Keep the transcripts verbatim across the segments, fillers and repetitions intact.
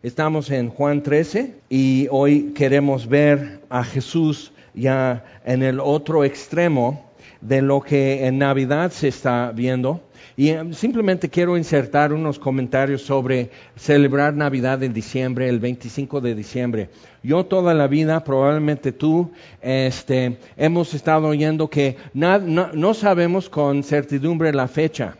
Estamos en Juan trece y hoy queremos ver a Jesús ya en el otro extremo de lo que en Navidad se está viendo. Y simplemente quiero insertar unos comentarios sobre celebrar Navidad en diciembre, el veinticinco de diciembre. Yo toda la vida, probablemente tú, este, hemos estado oyendo que na, no, no sabemos con certidumbre la fecha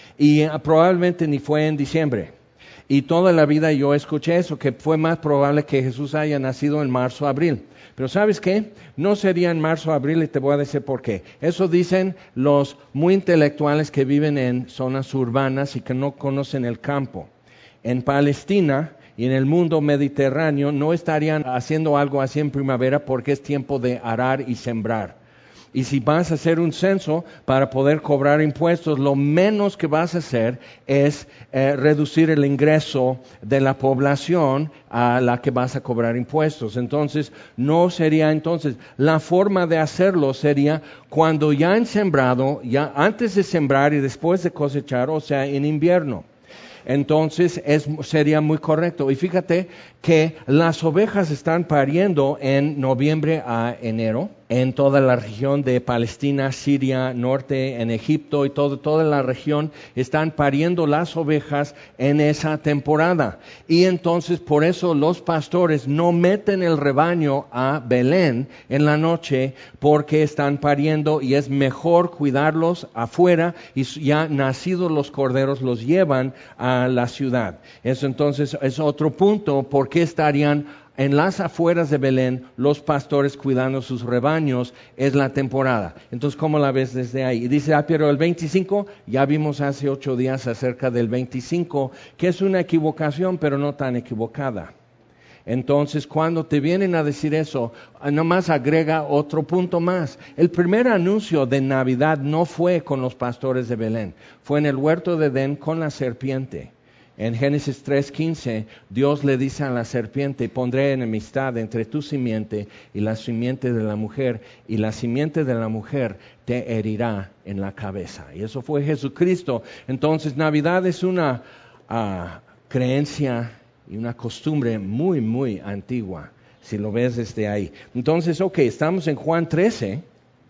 y uh, probablemente ni fue en diciembre. Y toda la vida yo escuché eso, que fue más probable que Jesús haya nacido en marzo o abril. Pero ¿sabes qué? No sería en marzo o abril y te voy a decir por qué. Eso dicen los muy intelectuales que viven en zonas urbanas y que no conocen el campo. En Palestina y en el mundo mediterráneo no estarían haciendo algo así en primavera porque es tiempo de arar y sembrar. Y si vas a hacer un censo para poder cobrar impuestos, lo menos que vas a hacer es eh, reducir el ingreso de la población a la que vas a cobrar impuestos. Entonces, no sería entonces, la forma de hacerlo sería cuando ya han sembrado, ya antes de sembrar y después de cosechar, o sea, en invierno. Entonces es, sería muy correcto. Y fíjate que las ovejas están pariendo en noviembre a enero en toda la región de Palestina, Siria, norte, en Egipto y todo, toda la región están pariendo las ovejas en esa temporada. Y entonces por eso los pastores no meten el rebaño a Belén en la noche porque están pariendo y es mejor cuidarlos afuera y ya nacidos los corderos los llevan a la ciudad. Eso entonces es otro punto, ¿por qué estarían en las afueras de Belén los pastores cuidando sus rebaños? Es la temporada. Entonces, ¿cómo la ves desde ahí? Y dice, ah, pero el veinticinco, ya vimos hace ocho días acerca del veinticinco, que es una equivocación, pero no tan equivocada. Entonces, cuando te vienen a decir eso, nomás agrega otro punto más. El primer anuncio de Navidad no fue con los pastores de Belén, fue en el huerto de Edén con la serpiente. En Génesis tres quince, Dios le dice a la serpiente, pondré enemistad entre tu simiente y la simiente de la mujer, y la simiente de la mujer te herirá en la cabeza. Y eso fue Jesucristo. Entonces, Navidad es una uh, creencia y una costumbre muy, muy antigua, si lo ves desde ahí. Entonces, ok, estamos en Juan trece.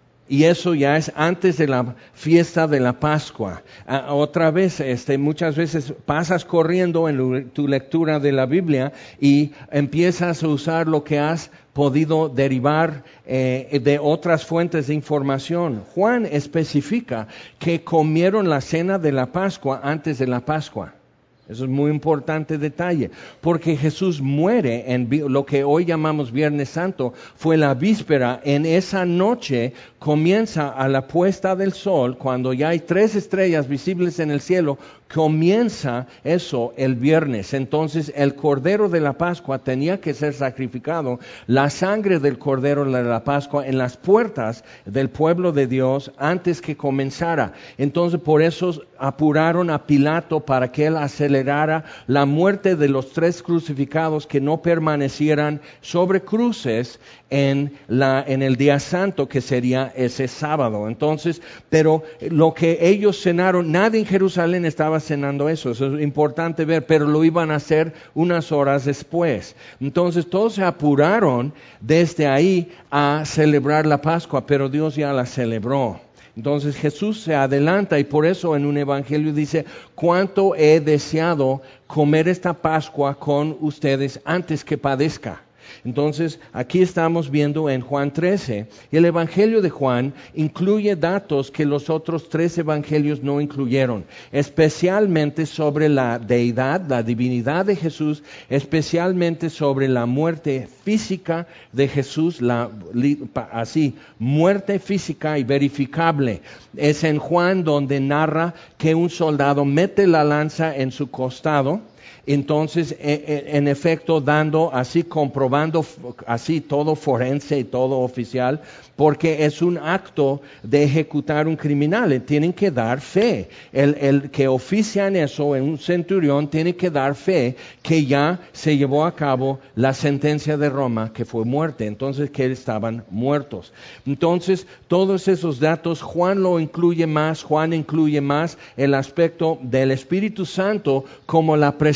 Y eso ya es antes de la fiesta de la Pascua. Ah, otra vez, este, muchas veces pasas corriendo en tu lectura de la Biblia y empiezas a usar lo que has podido derivar eh, de otras fuentes de información. Juan especifica que comieron la cena de la Pascua antes de la Pascua. Eso es muy importante detalle, porque Jesús muere en lo que hoy llamamos Viernes Santo, fue la víspera. En esa noche comienza a la puesta del sol, cuando ya hay tres estrellas visibles en el cielo, comienza eso el viernes. Entonces el Cordero de la Pascua tenía que ser sacrificado, la sangre del Cordero de la Pascua en las puertas del pueblo de Dios antes que comenzara. Entonces por eso apuraron a Pilato para que él acelerara la muerte de los tres crucificados, que no permanecieran sobre cruces en, la, en el día santo, que sería ese sábado. Entonces, pero lo que ellos cenaron, nadie en Jerusalén estaba cenando eso, eso es importante ver, pero lo iban a hacer unas horas después. Entonces todos se apuraron desde ahí a celebrar la Pascua, pero Dios ya la celebró. Entonces Jesús se adelanta y por eso en un evangelio dice, cuánto he deseado comer esta Pascua con ustedes antes que padezca. Entonces, aquí estamos viendo en Juan trece, y el Evangelio de Juan incluye datos que los otros tres evangelios no incluyeron, especialmente sobre la deidad, la divinidad de Jesús, especialmente sobre la muerte física de Jesús, la, así, muerte física y verificable. Es en Juan donde narra que un soldado mete la lanza en su costado. Entonces, en efecto, dando así, comprobando así todo forense y todo oficial, porque es un acto de ejecutar un criminal. Tienen que dar fe. El, el que oficia en eso, en un centurión, tiene que dar fe que ya se llevó a cabo la sentencia de Roma, que fue muerte. Entonces, que estaban muertos. Entonces, todos esos datos, Juan lo incluye más. Juan incluye más el aspecto del Espíritu Santo como la presencia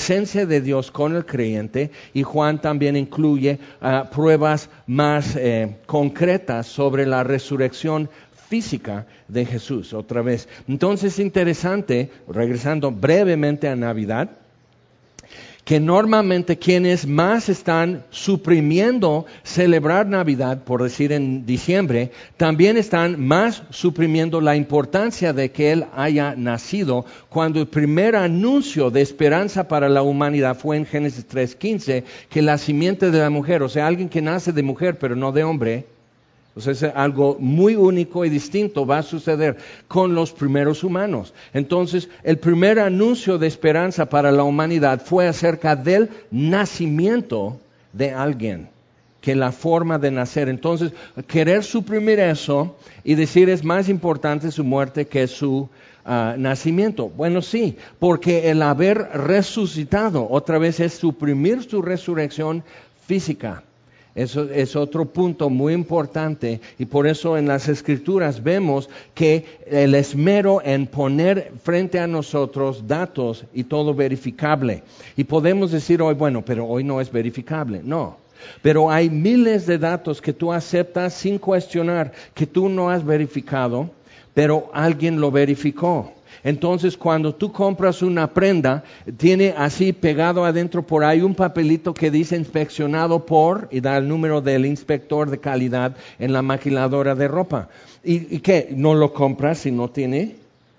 presencia de Dios con el creyente, y Juan también incluye uh, pruebas más eh, concretas sobre la resurrección física de Jesús, otra vez. Entonces es interesante, regresando brevemente a Navidad, que normalmente quienes más están suprimiendo celebrar Navidad, por decir en diciembre, también están más suprimiendo la importancia de que Él haya nacido, cuando el primer anuncio de esperanza para la humanidad fue en Génesis tres quince, que la simiente de la mujer, o sea, alguien que nace de mujer pero no de hombre, o sea, es algo muy único y distinto va a suceder con los primeros humanos. Entonces, el primer anuncio de esperanza para la humanidad fue acerca del nacimiento de alguien, que la forma de nacer. Entonces, querer suprimir eso y decir es más importante su muerte que su uh, nacimiento. Bueno, sí, porque el haber resucitado otra vez es suprimir su resurrección física. Eso es otro punto muy importante, y por eso en las Escrituras vemos que el esmero en poner frente a nosotros datos y todo verificable. Y podemos decir hoy, bueno, pero hoy no es verificable. No, pero hay miles de datos que tú aceptas sin cuestionar, que tú no has verificado, pero alguien lo verificó. Entonces, cuando tú compras una prenda, tiene así pegado adentro por ahí un papelito que dice inspeccionado por, y da el número del inspector de calidad en la maquiladora de ropa. ¿Y, y qué? ¿No lo compras si no tiene?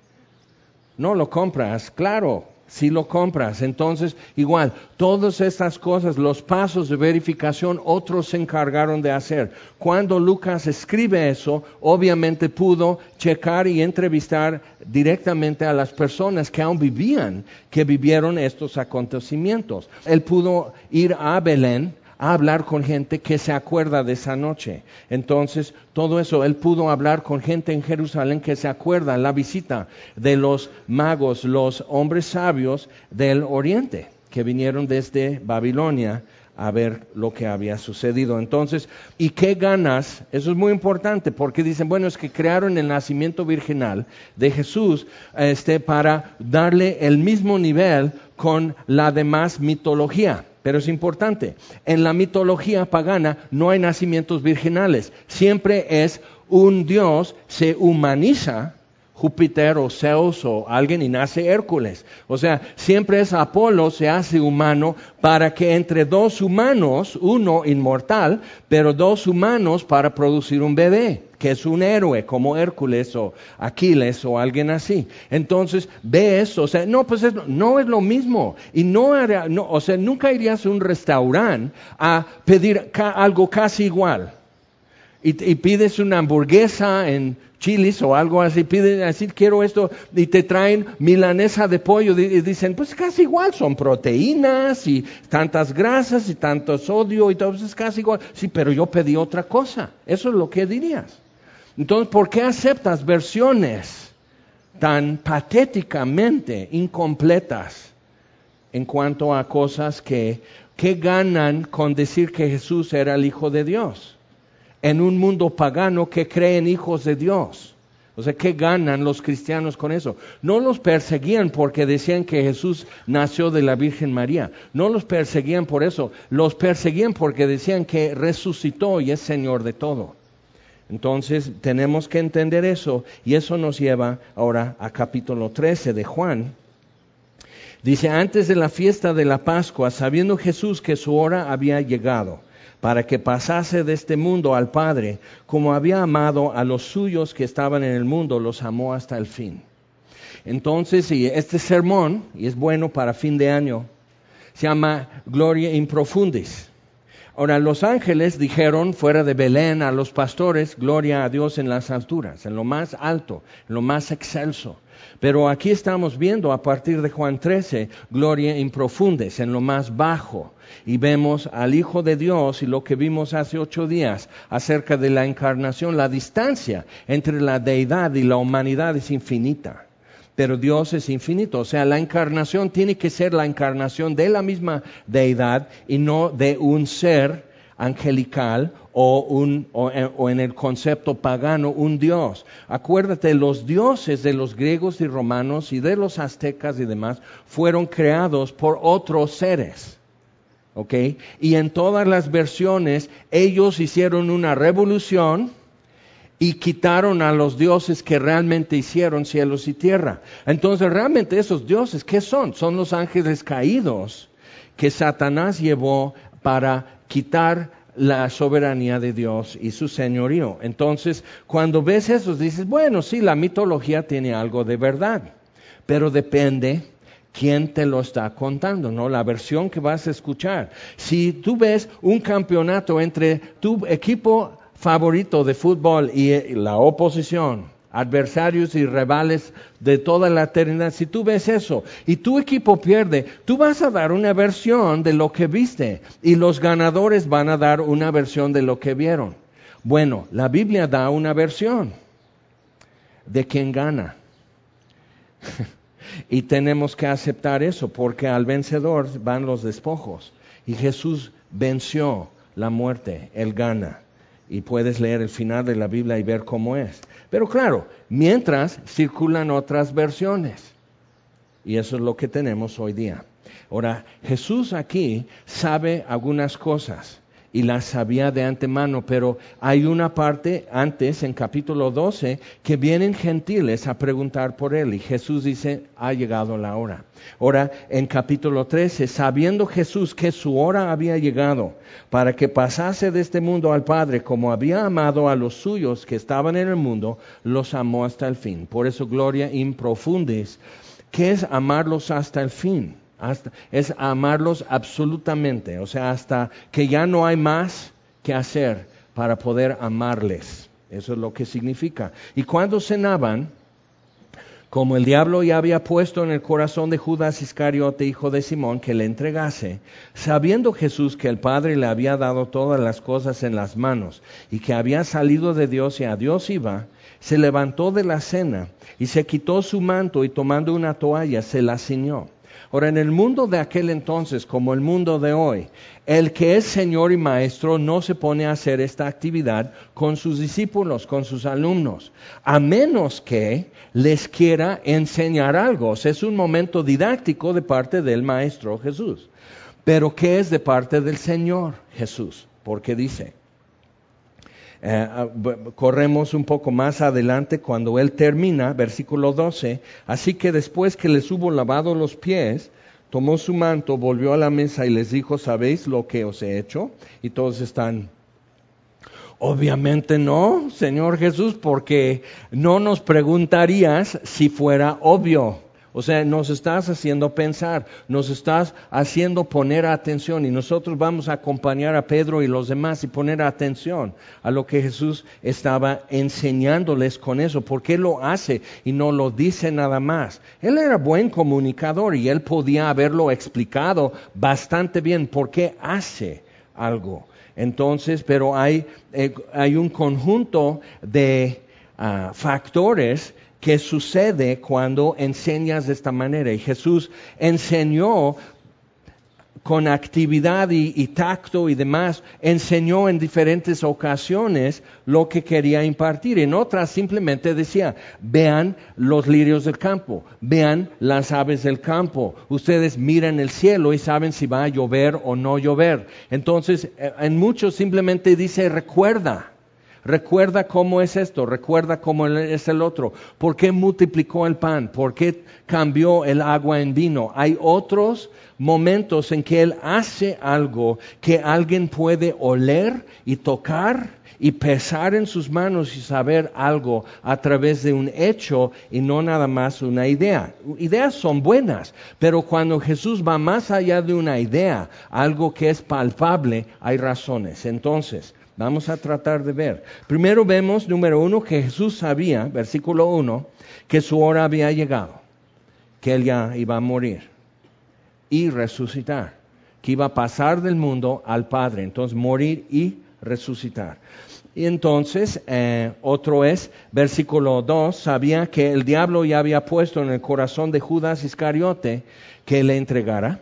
No lo compras, claro. Si lo compras, entonces igual, todas estas cosas, los pasos de verificación, otros se encargaron de hacer. Cuando Lucas escribe eso, obviamente pudo checar y entrevistar directamente a las personas que aún vivían, que vivieron estos acontecimientos. Él pudo ir a Belén a hablar con gente que se acuerda de esa noche. Entonces, todo eso, él pudo hablar con gente en Jerusalén que se acuerda la visita de los magos, los hombres sabios del oriente, que vinieron desde Babilonia a ver lo que había sucedido. Entonces, ¿y qué ganas? Eso es muy importante, porque dicen, bueno, es que crearon el nacimiento virginal de Jesús este, para darle el mismo nivel con la demás mitología. Pero es importante, en la mitología pagana no hay nacimientos virginales. Siempre es un dios, se humaniza, Júpiter o Zeus o alguien, y nace Hércules. O sea, siempre es Apolo, se hace humano para que entre dos humanos, uno inmortal, pero dos humanos para producir un bebé, que es un héroe como Hércules o Aquiles o alguien así. Entonces, ve eso, o sea, no, pues es, no es lo mismo. Y no, era, no, o sea, nunca irías a un restaurante a pedir ca- algo casi igual. Y, y pides una hamburguesa en Chili's o algo así, pides así, quiero esto, y te traen milanesa de pollo, y dicen, pues casi igual, son proteínas y tantas grasas y tanto sodio y todo, pues es casi igual. Sí, pero yo pedí otra cosa. Eso es lo que dirías. Entonces, ¿por qué aceptas versiones tan patéticamente incompletas en cuanto a cosas que, que ganan con decir que Jesús era el Hijo de Dios? En un mundo pagano que cree en hijos de Dios. O sea, ¿qué ganan los cristianos con eso? No los perseguían porque decían que Jesús nació de la Virgen María. No los perseguían por eso. Los perseguían porque decían que resucitó y es Señor de todo. Entonces, tenemos que entender eso. Y eso nos lleva ahora a capítulo trece de Juan. Dice, antes de la fiesta de la Pascua, sabiendo Jesús que su hora había llegado, para que pasase de este mundo al Padre, como había amado a los suyos que estaban en el mundo, los amó hasta el fin. Entonces, y este sermón, y es bueno para fin de año, se llama Gloria in Profundis. Ahora, los ángeles dijeron fuera de Belén a los pastores, gloria a Dios en las alturas, en lo más alto, en lo más excelso. Pero aquí estamos viendo a partir de Juan trece, gloria in profundis, en lo más bajo. Y vemos al Hijo de Dios y lo que vimos hace ocho días acerca de la encarnación, la distancia entre la deidad y la humanidad es infinita. Pero Dios es infinito, o sea, la encarnación tiene que ser la encarnación de la misma deidad y no de un ser angelical o, un, o, o en el concepto pagano un dios. Acuérdate, los dioses de los griegos y romanos y de los aztecas y demás fueron creados por otros seres. ¿Okay? Y en todas las versiones ellos hicieron una revolución y quitaron a los dioses que realmente hicieron cielos y tierra. Entonces realmente esos dioses, ¿qué son? Son los ángeles caídos que Satanás llevó para quitar la soberanía de Dios y su señorío. Entonces cuando ves eso dices, bueno, sí, la mitología tiene algo de verdad, pero depende quién te lo está contando, ¿no? La versión que vas a escuchar. Si tú ves un campeonato entre tu equipo favorito de fútbol y la oposición, adversarios y rivales de toda la eternidad, si tú ves eso y tu equipo pierde, tú vas a dar una versión de lo que viste y los ganadores van a dar una versión de lo que vieron. Bueno, la Biblia da una versión de quien gana. Y tenemos que aceptar eso, porque al vencedor van los despojos. Y Jesús venció la muerte, Él gana. Y puedes leer el final de la Biblia y ver cómo es. Pero claro, mientras circulan otras versiones. Y eso es lo que tenemos hoy día. Ahora, Jesús aquí sabe algunas cosas. Y las sabía de antemano, pero hay una parte antes, en capítulo doce, que vienen gentiles a preguntar por él. Y Jesús dice, ha llegado la hora. Ahora, en capítulo trece, sabiendo Jesús que su hora había llegado, para que pasase de este mundo al Padre, como había amado a los suyos que estaban en el mundo, los amó hasta el fin. Por eso, gloria in profundis. ¿Qué es amarlos hasta el fin? Hasta, es amarlos absolutamente, o sea, hasta que ya no hay más que hacer para poder amarles. Eso es lo que significa. Y cuando cenaban, como el diablo ya había puesto en el corazón de Judas Iscariote, hijo de Simón, que le entregase, sabiendo Jesús que el Padre le había dado todas las cosas en las manos y que había salido de Dios y a Dios iba, se levantó de la cena y se quitó su manto y tomando una toalla se la ciñó. Ahora, en el mundo de aquel entonces, como el mundo de hoy, el que es Señor y Maestro no se pone a hacer esta actividad con sus discípulos, con sus alumnos, a menos que les quiera enseñar algo. O sea, es un momento didáctico de parte del Maestro Jesús. Pero ¿qué es de parte del Señor Jesús? Porque dice, eh, corremos un poco más adelante cuando él termina, versículo doce, así que después que les hubo lavado los pies, tomó su manto, volvió a la mesa y les dijo, ¿sabéis lo que os he hecho? Y todos están, obviamente no, Señor Jesús, porque no nos preguntarías si fuera obvio. O sea, nos estás haciendo pensar, nos estás haciendo poner atención y nosotros vamos a acompañar a Pedro y los demás y poner atención a lo que Jesús estaba enseñándoles con eso. ¿Por qué lo hace y no lo dice nada más? Él era buen comunicador y él podía haberlo explicado bastante bien por qué hace algo. Entonces, pero hay, eh, hay un conjunto de uh, factores que sucede cuando enseñas de esta manera. Y Jesús enseñó con actividad y, y tacto y demás, enseñó en diferentes ocasiones lo que quería impartir. En otras simplemente decía, vean los lirios del campo, vean las aves del campo. Ustedes miran el cielo y saben si va a llover o no llover. Entonces, en muchos simplemente dice, recuerda. Recuerda cómo es esto, recuerda cómo es el otro. ¿Por qué multiplicó el pan? ¿Por qué cambió el agua en vino? Hay otros momentos en que Él hace algo que alguien puede oler y tocar y pesar en sus manos y saber algo a través de un hecho y no nada más una idea. Ideas son buenas, pero cuando Jesús va más allá de una idea, algo que es palpable, hay razones. Entonces, vamos a tratar de ver. Primero vemos, número uno, que Jesús sabía, versículo uno, que su hora había llegado, que Él ya iba a morir y resucitar, que iba a pasar del mundo al Padre, entonces morir y resucitar. Y entonces, eh, otro es, versículo dos, sabía que el diablo ya había puesto en el corazón de Judas Iscariote que le entregara.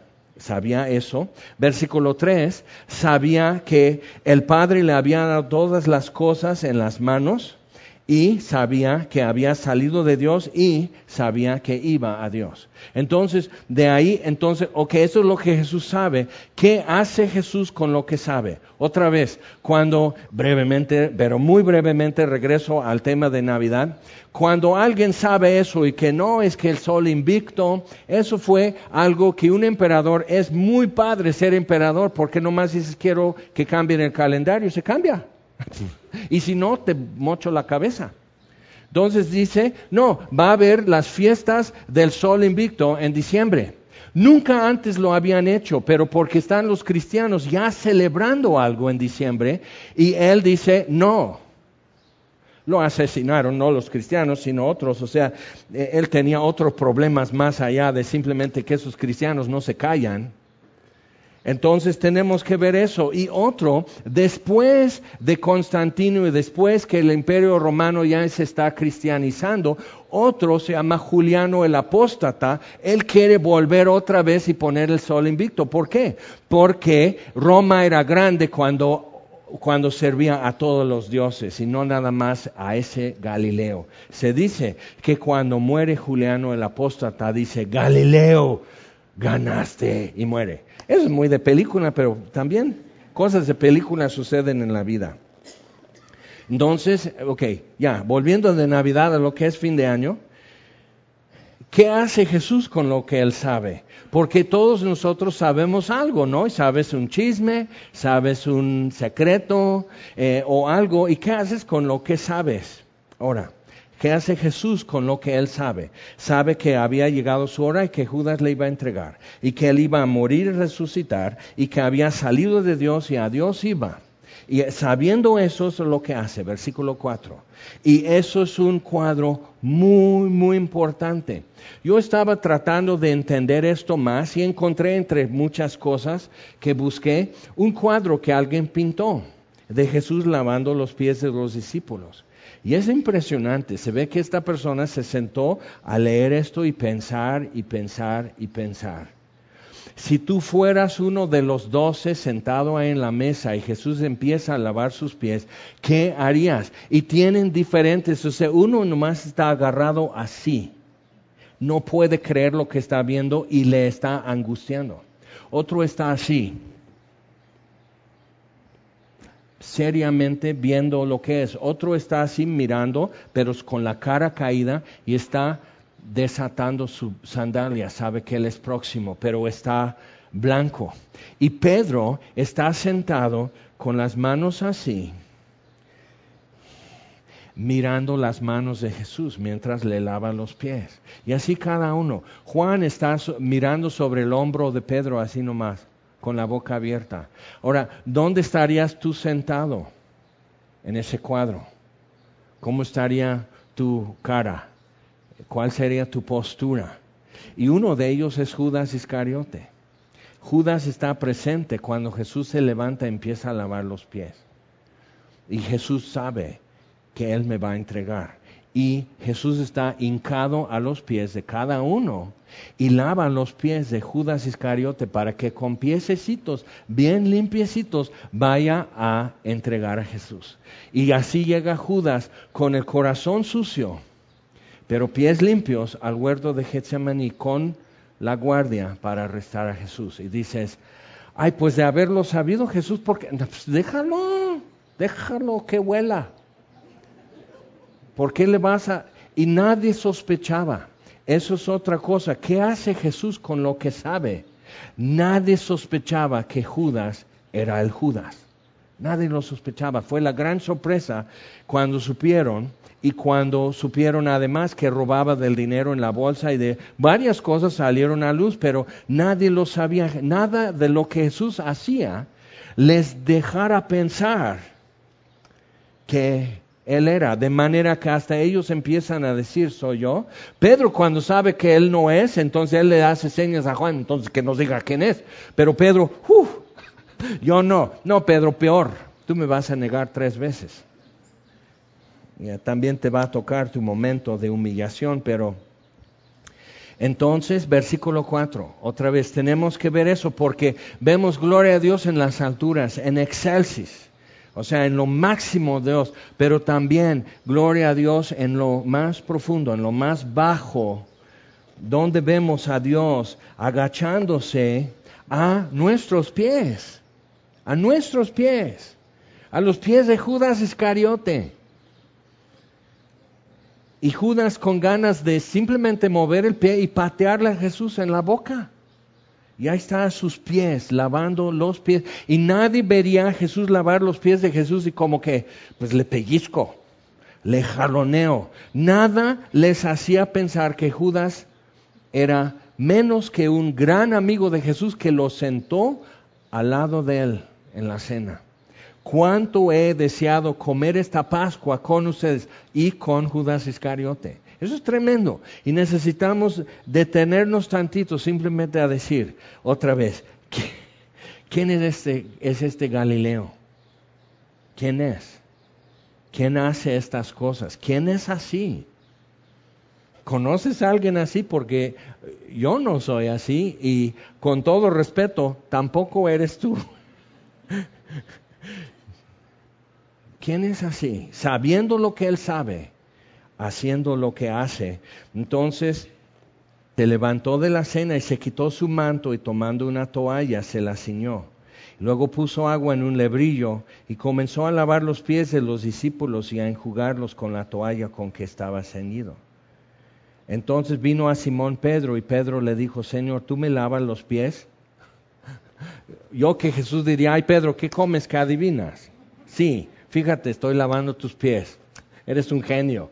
sabía eso. Versículo tres, sabía que el Padre le había dado todas las cosas en las manos y sabía que había salido de Dios y sabía que iba a Dios. Entonces, de ahí, entonces, ok, eso es lo que Jesús sabe. ¿Qué hace Jesús con lo que sabe? Otra vez, cuando brevemente, pero muy brevemente regreso al tema de Navidad, cuando alguien sabe eso y que no es que el sol invicto, eso fue algo que un emperador, es muy padre ser emperador, porque nomás dices quiero que cambien el calendario, se cambia. Y si no, te mocho la cabeza. Entonces dice, no, va a haber las fiestas del sol invicto en diciembre. Nunca antes lo habían hecho, pero porque están los cristianos ya celebrando algo en diciembre, y él dice, no. Lo asesinaron, no los cristianos, sino otros. O sea, él tenía otros problemas más allá de simplemente que esos cristianos no se callan. Entonces tenemos que ver eso. Y otro, después de Constantino y después que el Imperio Romano ya se está cristianizando, otro se llama Juliano el Apóstata. Él quiere volver otra vez y poner el sol invicto. ¿Por qué? Porque Roma era grande cuando cuando servía a todos los dioses y no nada más a ese Galileo. Se dice que cuando muere Juliano el Apóstata, dice, Galileo, ganaste, y muere. Eso es muy de película, pero también cosas de película suceden en la vida. Entonces, ok, ya, volviendo de Navidad a lo que es fin de año, ¿qué hace Jesús con lo que Él sabe? Porque todos nosotros sabemos algo, ¿no? Sabes un chisme, sabes un secreto eh, o algo. ¿Y qué haces con lo que sabes? Ahora, ¿qué hace Jesús con lo que Él sabe? Sabe que había llegado su hora y que Judas le iba a entregar. Y que Él iba a morir y resucitar. Y que había salido de Dios y a Dios iba. Y sabiendo eso, eso es lo que hace, versículo cuatro. Y eso es un cuadro muy, muy importante. Yo estaba tratando de entender esto más y encontré entre muchas cosas que busqué un cuadro que alguien pintó de Jesús lavando los pies de los discípulos. Y es impresionante, se ve que esta persona se sentó a leer esto y pensar y pensar y pensar. Si tú fueras uno de los doce sentado ahí en la mesa y Jesús empieza a lavar sus pies, ¿qué harías? Y tienen diferentes, o sea, uno nomás está agarrado así, no puede creer lo que está viendo y le está angustiando. Otro está así, seriamente viendo lo que es. Otro está así mirando, pero con la cara caída y está desatando su sandalia, sabe que Él es próximo, pero está blanco. Y Pedro está sentado con las manos así, mirando las manos de Jesús mientras le lava los pies. Y así cada uno. Juan está mirando sobre el hombro de Pedro así nomás, con la boca abierta. Ahora, ¿dónde estarías tú sentado en ese cuadro? ¿Cómo estaría tu cara? ¿Cuál sería tu postura? Y uno de ellos es Judas Iscariote. Judas está presente cuando Jesús se levanta y empieza a lavar los pies. Y Jesús sabe que Él me va a entregar. Y Jesús está hincado a los pies de cada uno y lava los pies de Judas Iscariote para que con piececitos bien limpiecitos vaya a entregar a Jesús. Y así llega Judas con el corazón sucio, pero pies limpios al huerto de Getsemaní con la guardia para arrestar a Jesús. Y dices, ay, pues de haberlo sabido Jesús, porque pues déjalo, déjalo que huela. ¿Por qué le vas a...? Y nadie sospechaba. Eso es otra cosa. ¿Qué hace Jesús con lo que sabe? Nadie sospechaba que Judas era el Judas. Nadie lo sospechaba. Fue la gran sorpresa cuando supieron, y cuando supieron además que robaba del dinero en la bolsa y de varias cosas salieron a luz, pero nadie lo sabía. Nada de lo que Jesús hacía les dejara pensar que Él era, de manera que hasta ellos empiezan a decir, soy yo. Pedro cuando sabe que Él no es, entonces Él le hace señas a Juan, entonces que nos diga quién es. Pero Pedro, uff, yo no, no Pedro, peor, tú me vas a negar tres veces. Ya, también te va a tocar tu momento de humillación, pero Entonces, versículo cuatro, otra vez tenemos que ver eso porque vemos gloria a Dios en las alturas, en excelsis, o sea, en lo máximo de Dios, pero también gloria a Dios en lo más profundo, en lo más bajo, donde vemos a Dios agachándose a nuestros pies, a nuestros pies, a los pies de Judas Iscariote. Y Judas con ganas de simplemente mover el pie y patearle a Jesús en la boca. Y ahí está a sus pies, lavando los pies. Y nadie vería a Jesús lavar los pies de Jesús y como que, pues le pellizco, le jaloneo. Nada les hacía pensar que Judas era menos que un gran amigo de Jesús que lo sentó al lado de él en la cena. Cuánto he deseado comer esta Pascua con ustedes y con Judas Iscariote. Eso es tremendo. Y necesitamos detenernos tantito simplemente a decir otra vez, ¿quién es este, es este Galileo? ¿Quién es? ¿Quién hace estas cosas? ¿Quién es así? ¿Conoces a alguien así? Porque yo no soy así y con todo respeto, tampoco eres tú. ¿Quién es así? Sabiendo lo que él sabe, haciendo lo que hace. Entonces, se levantó de la cena y se quitó su manto y tomando una toalla se la ciñó. Luego puso agua en un lebrillo y comenzó a lavar los pies de los discípulos y a enjugarlos con la toalla con que estaba ceñido. Entonces vino a Simón Pedro y Pedro le dijo, Señor, ¿tú me lavas los pies? Yo que Jesús diría, ay Pedro, ¿qué comes que adivinas? Sí, fíjate, estoy lavando tus pies. Eres un genio.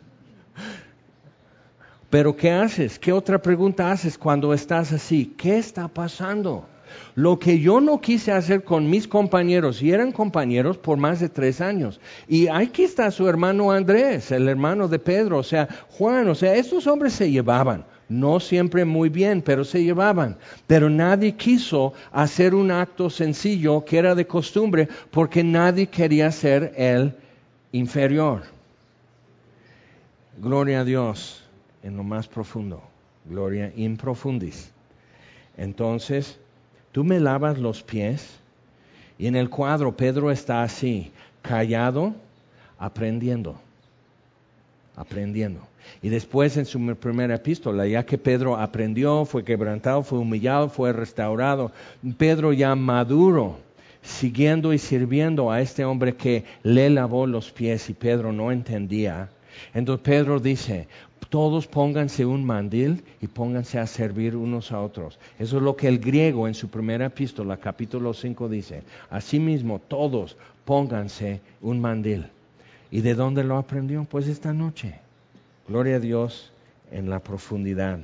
Pero ¿qué haces? ¿Qué otra pregunta haces cuando estás así? ¿Qué está pasando? Lo que yo no quise hacer con mis compañeros, y eran compañeros por más de tres años. Y aquí está su hermano Andrés, el hermano de Pedro, o sea, Juan, o sea, estos hombres se llevaban. No siempre muy bien, pero se llevaban. Pero nadie quiso hacer un acto sencillo que era de costumbre, porque nadie quería ser el inferior. Gloria a Dios en lo más profundo. Gloria in profundis. Entonces, tú me lavas los pies. Y en el cuadro Pedro está así, callado, aprendiendo. Aprendiendo. Y después en su primera epístola, ya que Pedro aprendió, fue quebrantado, fue humillado, fue restaurado, Pedro ya maduro, siguiendo y sirviendo a este hombre que le lavó los pies y Pedro no entendía. Entonces Pedro dice, todos pónganse un mandil y pónganse a servir unos a otros. Eso es lo que el griego en su primera epístola, capítulo cinco dice. Asimismo, todos pónganse un mandil. ¿Y de dónde lo aprendió? Pues esta noche. Gloria a Dios en la profundidad.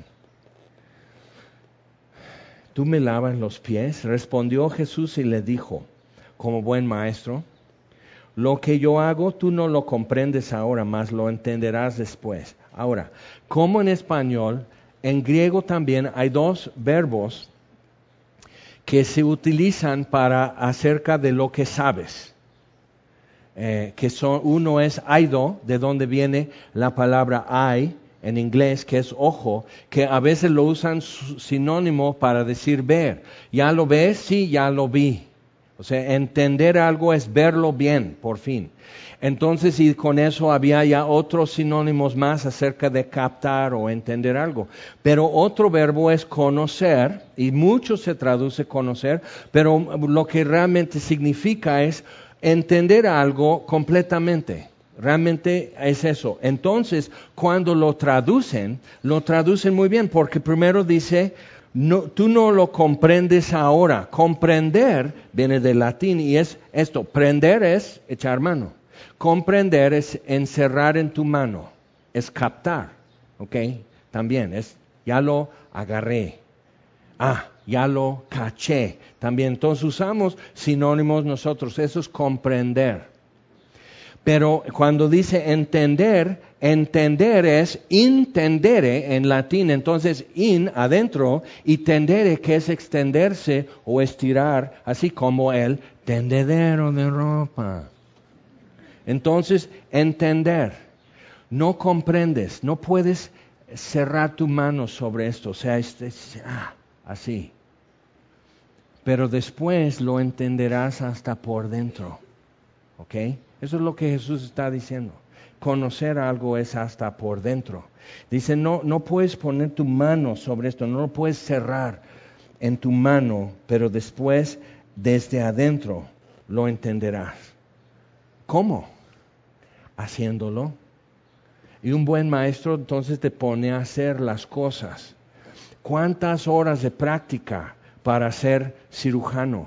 ¿Tú me lavas los pies? Respondió Jesús y le dijo, como buen maestro, lo que yo hago tú no lo comprendes ahora, mas lo entenderás después. Ahora, como en español, en griego también hay dos verbos que se utilizan para acerca de lo que sabes. Eh, que son, uno es aido, de donde viene la palabra eye en inglés, que es ojo, que a veces lo usan sinónimo para decir ver. ¿Ya lo ves? Sí, ya lo vi. O sea, entender algo es verlo bien, por fin. Entonces, y con eso había ya otros sinónimos más acerca de captar o entender algo. Pero otro verbo es conocer, y mucho se traduce conocer, pero lo que realmente significa es entender algo completamente. Realmente es eso. Entonces, cuando lo traducen, lo traducen muy bien, porque primero dice, no, tú no lo comprendes ahora. Comprender viene del latín y es esto. Prender es echar mano. Comprender es encerrar en tu mano. Es captar. ¿Ok? También es, ya lo agarré. Ah, ya lo caché. También, entonces usamos sinónimos nosotros, eso es comprender. Pero cuando dice entender, entender es intendere en latín, entonces in adentro y tendere que es extenderse o estirar, así como el tendedero de ropa. Entonces, entender, no comprendes, no puedes cerrar tu mano sobre esto, o sea, este, ah, así. Pero después lo entenderás hasta por dentro, ¿ok? Eso es lo que Jesús está diciendo. Conocer algo es hasta por dentro. Dice, no, no puedes poner tu mano sobre esto, no lo puedes cerrar en tu mano, pero después desde adentro lo entenderás. ¿Cómo? Haciéndolo. Y un buen maestro entonces te pone a hacer las cosas. ¿Cuántas horas de práctica para ser cirujano?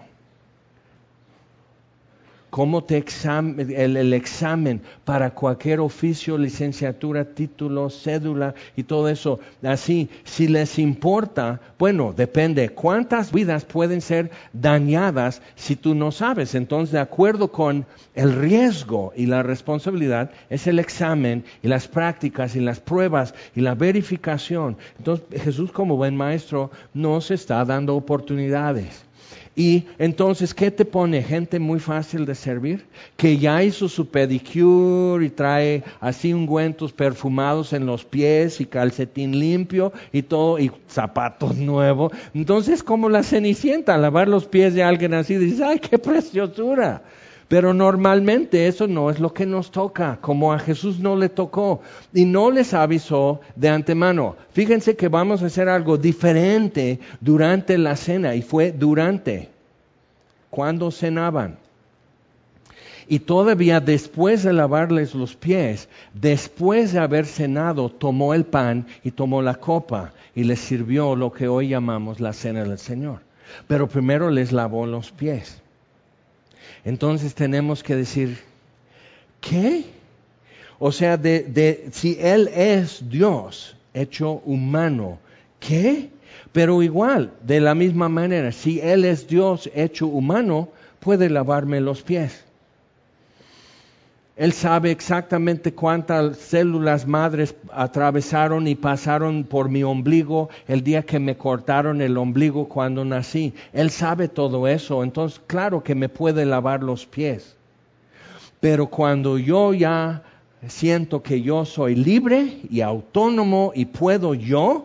¿Cómo te exam- el, el examen para cualquier oficio, licenciatura, título, cédula y todo eso? Así, si les importa, bueno, depende. ¿Cuántas vidas pueden ser dañadas si tú no sabes? Entonces, de acuerdo con el riesgo y la responsabilidad, es el examen y las prácticas y las pruebas y la verificación. Entonces, Jesús como buen maestro nos está dando oportunidades. Y entonces, ¿qué te pone? Gente muy fácil de servir, que ya hizo su pedicure y trae así ungüentos perfumados en los pies y calcetín limpio y todo, y zapatos nuevos. Entonces, como la Cenicienta, lavar los pies de alguien así, dices, ¡ay, qué preciosura! Pero normalmente eso no es lo que nos toca, como a Jesús no le tocó y no les avisó de antemano. Fíjense que vamos a hacer algo diferente durante la cena, y fue durante, cuando cenaban. Y todavía después de lavarles los pies, después de haber cenado, tomó el pan y tomó la copa y les sirvió lo que hoy llamamos la cena del Señor. Pero primero les lavó los pies. Entonces tenemos que decir, ¿qué? O sea, de, de, si Él es Dios hecho humano, ¿qué? Pero igual, de la misma manera, si Él es Dios hecho humano, puede lavarme los pies. Él sabe exactamente cuántas células madres atravesaron y pasaron por mi ombligo el día que me cortaron el ombligo cuando nací. Él sabe todo eso, entonces claro que me puede lavar los pies. Pero cuando yo ya siento que yo soy libre y autónomo y puedo yo,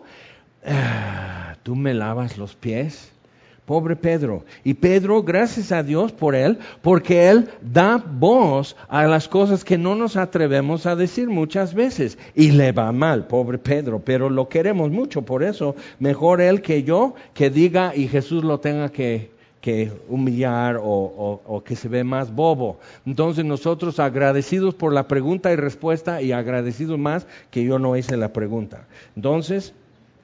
ah, ¿tú me lavas los pies? Pobre Pedro. Y Pedro, gracias a Dios por él, porque él da voz a las cosas que no nos atrevemos a decir muchas veces. Y le va mal, pobre Pedro, pero lo queremos mucho, por eso mejor él que yo, que diga y Jesús lo tenga que, que humillar o, o, o que se ve más bobo. Entonces nosotros agradecidos por la pregunta y respuesta y agradecidos más que yo no hice la pregunta. Entonces,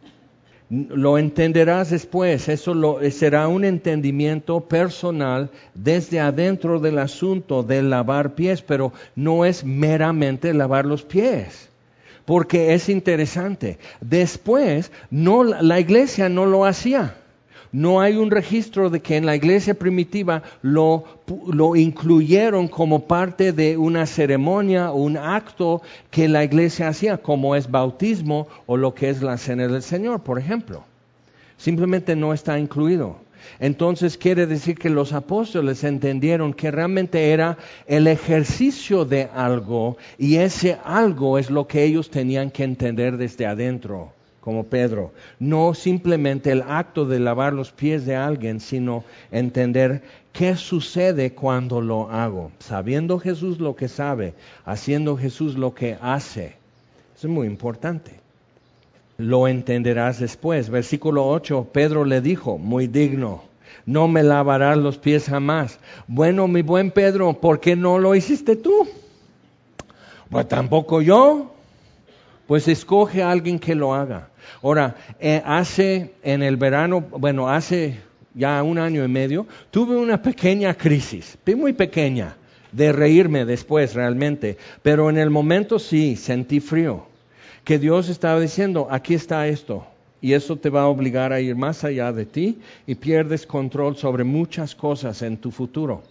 lo entenderás después, eso lo, será un entendimiento personal desde adentro del asunto de lavar pies, pero no es meramente lavar los pies, porque es interesante. Después, no, la iglesia no lo hacía. No hay un registro de que en la iglesia primitiva lo, lo incluyeron como parte de una ceremonia o un acto que la iglesia hacía, como es bautismo o lo que es la cena del Señor, por ejemplo. Simplemente no está incluido. Entonces quiere decir que los apóstoles entendieron que realmente era el ejercicio de algo y ese algo es lo que ellos tenían que entender desde adentro. Como Pedro, no simplemente el acto de lavar los pies de alguien, sino entender qué sucede cuando lo hago. Sabiendo Jesús lo que sabe, haciendo Jesús lo que hace. Eso es muy importante. Lo entenderás después. Versículo ocho, Pedro le dijo, muy digno, no me lavarás los pies jamás. Bueno, mi buen Pedro, ¿por qué no lo hiciste tú? Pues tampoco yo. Pues escoge a alguien que lo haga. Ahora, eh, hace en el verano, bueno, hace ya un año y medio, tuve una pequeña crisis, muy pequeña, de reírme después realmente, pero en el momento sí, sentí frío, que Dios estaba diciendo, aquí está esto, y eso te va a obligar a ir más allá de ti y pierdes control sobre muchas cosas en tu futuro.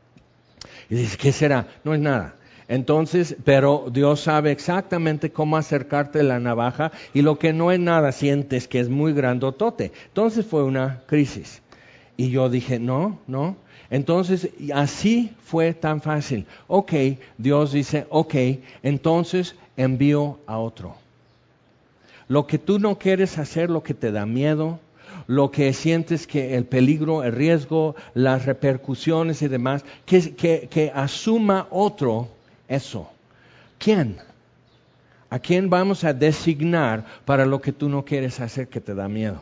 Y dices, ¿qué será? No es nada. Entonces, pero Dios sabe exactamente cómo acercarte la navaja y lo que no es nada sientes que es muy grandotote. Entonces fue una crisis. Y yo dije, no, no. Entonces, así fue tan fácil. Ok, Dios dice, ok, entonces envío a otro. Lo que tú no quieres hacer, lo que te da miedo, lo que sientes que el peligro, el riesgo, las repercusiones y demás, que, que, que asuma otro eso. ¿Quién? ¿A quién vamos a designar para lo que tú no quieres hacer que te da miedo?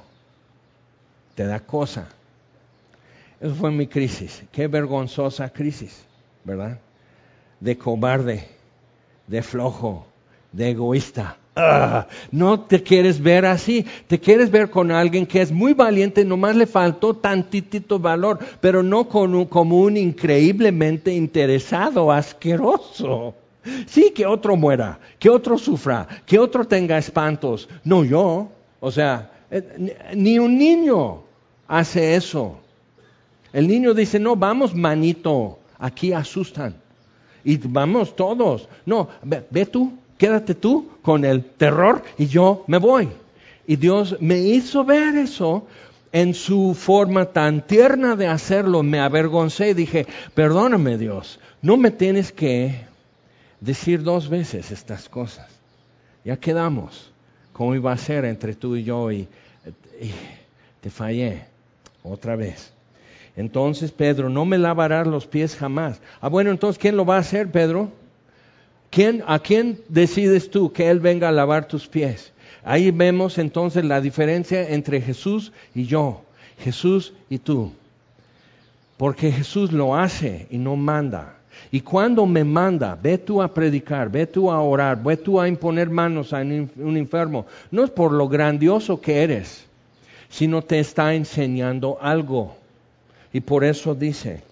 Te da cosa. Eso fue mi crisis. Qué vergonzosa crisis, ¿verdad? De cobarde, de flojo, de egoísta. Ah, no te quieres ver así, te quieres ver con alguien que es muy valiente, nomás le faltó tantitito valor, pero no con un, como un increíblemente interesado, asqueroso. Sí, que otro muera, que otro sufra, que otro tenga espantos, no yo. O sea, eh, ni un niño hace eso. El niño dice, no, vamos manito, aquí asustan. Y vamos todos. No, ve, ve tú. Quédate tú con el terror y yo me voy. Y Dios me hizo ver eso en su forma tan tierna de hacerlo. Me avergoncé y dije, perdóname Dios, no me tienes que decir dos veces estas cosas. Ya quedamos cómo iba a ser entre tú y yo y, y te fallé otra vez. Entonces Pedro, no me lavarás los pies jamás. Ah, bueno, entonces ¿quién lo va a hacer, Pedro? ¿Quién, ¿A quién decides tú que Él venga a lavar tus pies? Ahí vemos entonces la diferencia entre Jesús y yo, Jesús y tú. Porque Jesús lo hace y no manda. Y cuando me manda, ve tú a predicar, ve tú a orar, ve tú a imponer manos a un enfermo, no es por lo grandioso que eres, sino te está enseñando algo. Y por eso dice,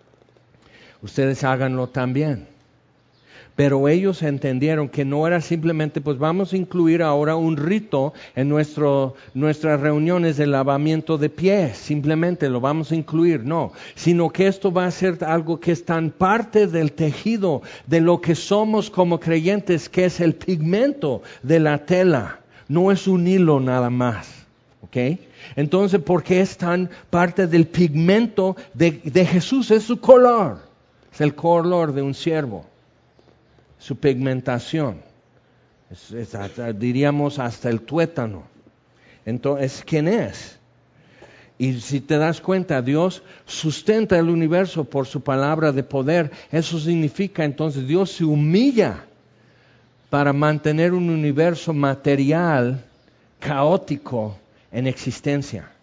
ustedes háganlo también. Pero ellos entendieron que no era simplemente, pues vamos a incluir ahora un rito en nuestro, nuestras reuniones de lavamiento de pies, simplemente lo vamos a incluir, no, sino que esto va a ser algo que es tan parte del tejido de lo que somos como creyentes, que es el pigmento de la tela, no es un hilo nada más, ¿ok? Entonces, ¿por qué es tan parte del pigmento de, de Jesús? Es su color, es el color de un ciervo. Su pigmentación, es, es, hasta, diríamos hasta el tuétano. Entonces, ¿quién es? Y si te das cuenta, Dios sustenta el universo por su palabra de poder. Eso significa entonces Dios se humilla para mantener un universo material caótico en existencia.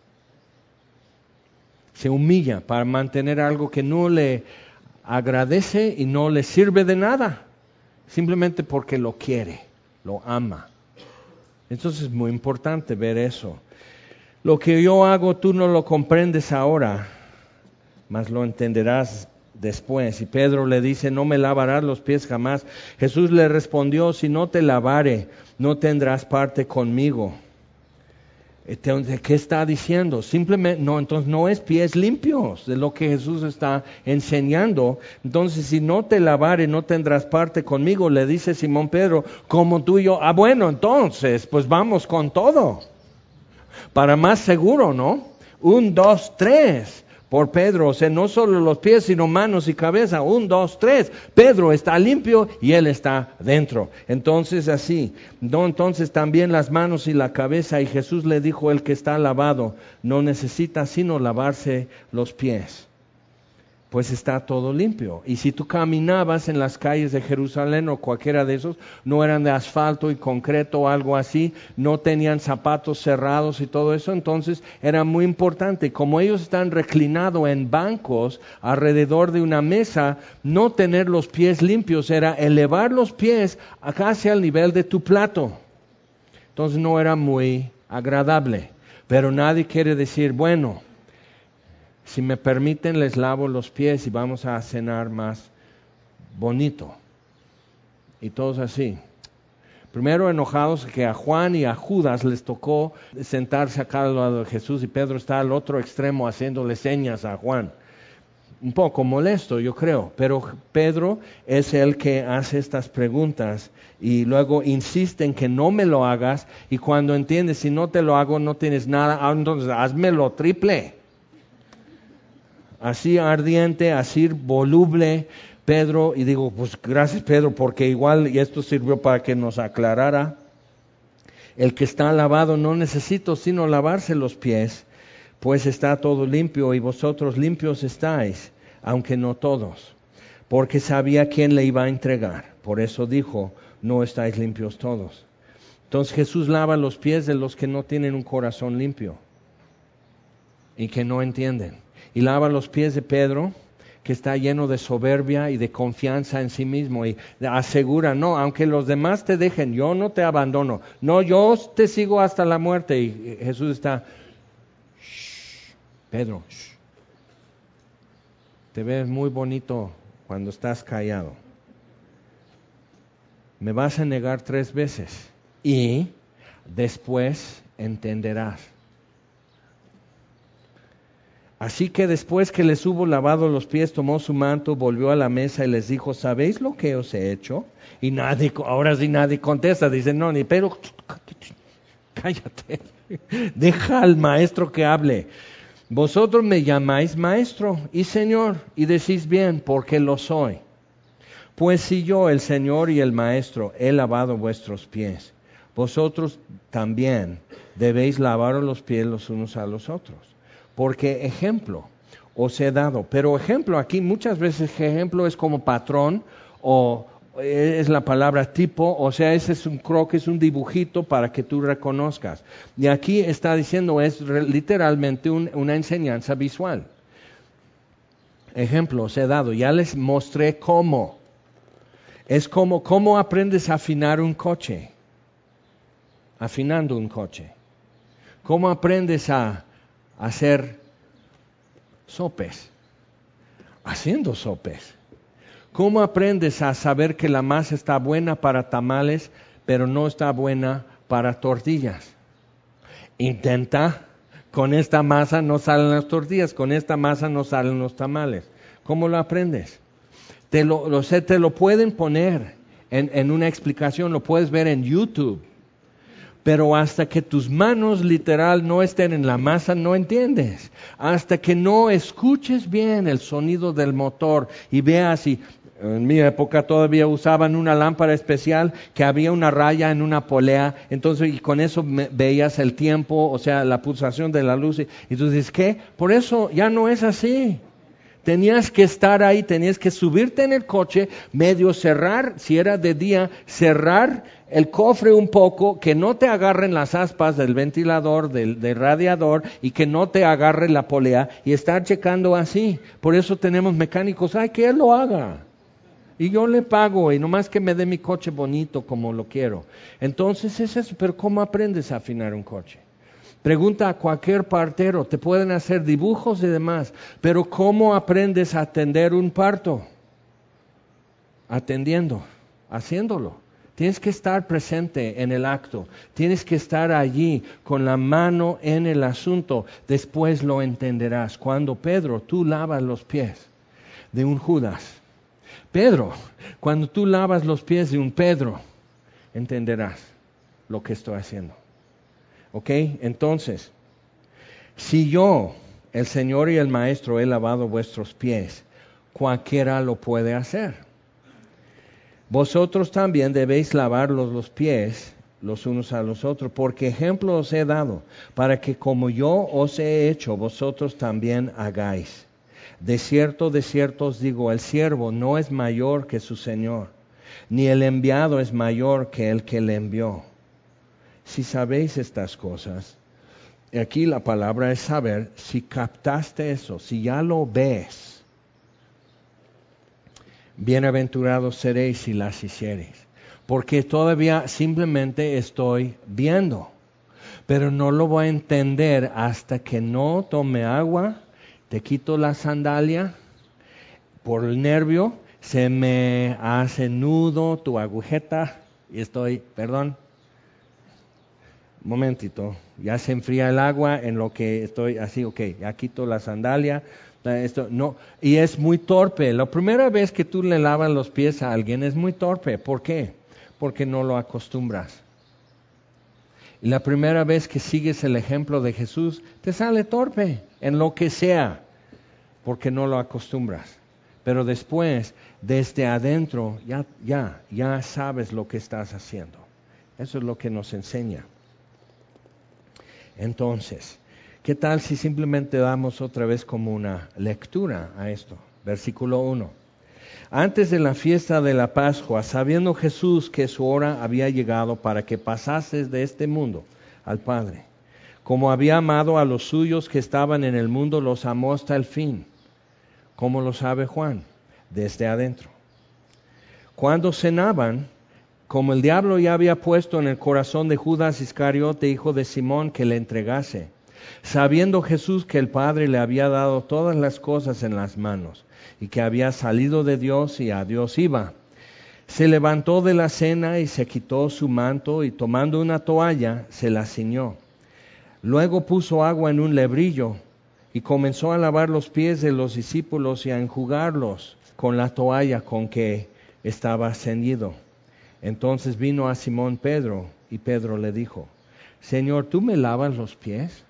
Se humilla para mantener algo que no le agradece y no le sirve de nada. Simplemente porque lo quiere, lo ama. Entonces es muy importante ver eso. Lo que yo hago tú no lo comprendes ahora, mas lo entenderás después. Y Pedro le dice, no me lavarás los pies jamás. Jesús le respondió, si no te lavare, no tendrás parte conmigo. Entonces, ¿qué está diciendo? Simplemente, no, entonces no es pies limpios de lo que Jesús está enseñando. Entonces, si no te lavare, no tendrás parte conmigo, le dice Simón Pedro, como tú y yo. Ah, bueno, entonces, pues vamos con todo. Para más seguro, ¿no? Un, dos, tres. Por Pedro, o sea, no solo los pies, sino manos y cabeza. Un, dos, tres. Pedro está limpio y él está dentro. Entonces así, no, entonces también las manos y la cabeza. Y Jesús le dijo, el que está lavado no necesita sino lavarse los pies, pues está todo limpio. Y si tú caminabas en las calles de Jerusalén o cualquiera de esos, no eran de asfalto y concreto o algo así, no tenían zapatos cerrados y todo eso, entonces era muy importante. Como ellos están reclinados en bancos alrededor de una mesa, no tener los pies limpios era elevar los pies casi al nivel de tu plato. Entonces no era muy agradable, pero nadie quiere decir, bueno, si me permiten, les lavo los pies y vamos a cenar más bonito. Y todos así. Primero enojados que a Juan y a Judas les tocó sentarse acá al lado de Jesús y Pedro está al otro extremo haciéndole señas a Juan. Un poco molesto, yo creo, pero Pedro es el que hace estas preguntas y luego insiste en que no me lo hagas y cuando entiendes, si no te lo hago no tienes nada, entonces házmelo triple. Así ardiente, así voluble, Pedro, y digo, pues gracias Pedro, porque igual, y esto sirvió para que nos aclarara, El que está lavado no necesita sino lavarse los pies, pues está todo limpio y vosotros limpios estáis, aunque no todos. Porque sabía quién le iba a entregar. Por eso dijo, no estáis limpios todos. Entonces Jesús lava los pies de los que no tienen un corazón limpio y que no entienden. Y lava los pies de Pedro, que está lleno de soberbia y de confianza en sí mismo y asegura, no, aunque los demás te dejen, yo no te abandono, no, yo te sigo hasta la muerte. Y Jesús está, shh, Pedro, shh, te ves muy bonito cuando estás callado. Me vas a negar tres veces y después entenderás. Así que después que les hubo lavado los pies, tomó su manto, volvió a la mesa y les dijo, ¿sabéis lo que os he hecho? Y nadie, ahora sí nadie contesta, dice, no, ni Pedro, cállate, deja al maestro que hable. Vosotros me llamáis maestro y señor, y decís bien, porque lo soy. Pues si yo, el Señor y el Maestro, he lavado vuestros pies, vosotros también debéis lavaros los pies los unos a los otros. Porque ejemplo os he dado. Pero ejemplo aquí muchas veces ejemplo es como patrón o es la palabra tipo, o sea, ese es un croquis, un dibujito para que tú reconozcas. Y aquí está diciendo es literalmente un, una enseñanza visual. Ejemplo os he dado, ya les mostré cómo. Es como cómo aprendes a afinar un coche. Afinando un coche. ¿Cómo aprendes a hacer sopes? Haciendo sopes. ¿Cómo aprendes a saber que la masa está buena para tamales, pero no está buena para tortillas? Intenta, con esta masa no salen las tortillas, con esta masa no salen los tamales. ¿Cómo lo aprendes? Te lo, lo sé, te lo pueden poner en, en una explicación, lo puedes ver en YouTube. Pero hasta que tus manos literal no estén en la masa, no entiendes. Hasta que no escuches bien el sonido del motor y veas, y en mi época todavía usaban una lámpara especial que había una raya en una polea, entonces y con eso veías el tiempo, o sea, la pulsación de la luz. Y, y tú dices, ¿qué? Por eso ya no es así. Tenías que estar ahí, tenías que subirte en el coche, medio cerrar, si era de día, cerrar el cofre un poco, que no te agarren las aspas del ventilador, del, del radiador, y que no te agarre la polea, y estar checando así. Por eso tenemos mecánicos, ay, que él lo haga. Y yo le pago, y nomás que me dé mi coche bonito como lo quiero. Entonces es eso, pero ¿cómo aprendes a afinar un coche? Pregunta a cualquier partero, te pueden hacer dibujos y demás, pero ¿cómo aprendes a atender un parto? Atendiendo, haciéndolo. Tienes que estar presente en el acto, tienes que estar allí con la mano en el asunto, después lo entenderás. Cuando Pedro, tú lavas los pies de un Judas, Pedro, cuando tú lavas los pies de un Pedro, entenderás lo que estoy haciendo. ¿Ok? Entonces, si yo, el Señor y el Maestro, he lavado vuestros pies, cualquiera lo puede hacer. Vosotros también debéis lavarlos los pies los unos a los otros, porque ejemplo os he dado, para que como yo os he hecho, vosotros también hagáis. De cierto, de cierto os digo, el siervo no es mayor que su Señor, ni el enviado es mayor que el que le envió. Si sabéis estas cosas, aquí la palabra es saber, si captaste eso, si ya lo ves, bienaventurados seréis si las hiciereis, porque todavía simplemente estoy viendo, pero no lo voy a entender hasta que no tome agua, te quito la sandalia, por el nervio, se me hace nudo tu agujeta y estoy, perdón, momentito, ya se enfría el agua en lo que estoy así, ok, ya quito la sandalia, esto, no, y es muy torpe. La primera vez que tú le lavas los pies a alguien es muy torpe. ¿Por qué? Porque no lo acostumbras. Y la primera vez que sigues el ejemplo de Jesús, te sale torpe en lo que sea, porque no lo acostumbras. Pero después, desde adentro, ya, ya, ya sabes lo que estás haciendo. Eso es lo que nos enseña. Entonces, ¿qué tal si simplemente damos otra vez como una lectura a esto? Versículo uno. Antes de la fiesta de la Pascua, sabiendo Jesús que su hora había llegado para que pasase de este mundo al Padre, como había amado a los suyos que estaban en el mundo, los amó hasta el fin. ¿Cómo lo sabe Juan? Desde adentro. Cuando cenaban, como el diablo ya había puesto en el corazón de Judas Iscariote, hijo de Simón, que le entregase, sabiendo Jesús que el Padre le había dado todas las cosas en las manos, y que había salido de Dios y a Dios iba, se levantó de la cena y se quitó su manto, y tomando una toalla, se la ciñó. Luego puso agua en un lebrillo, y comenzó a lavar los pies de los discípulos y a enjugarlos con la toalla con que estaba ceñido. Entonces vino a Simón Pedro, y Pedro le dijo: Señor, ¿tú me lavas los pies?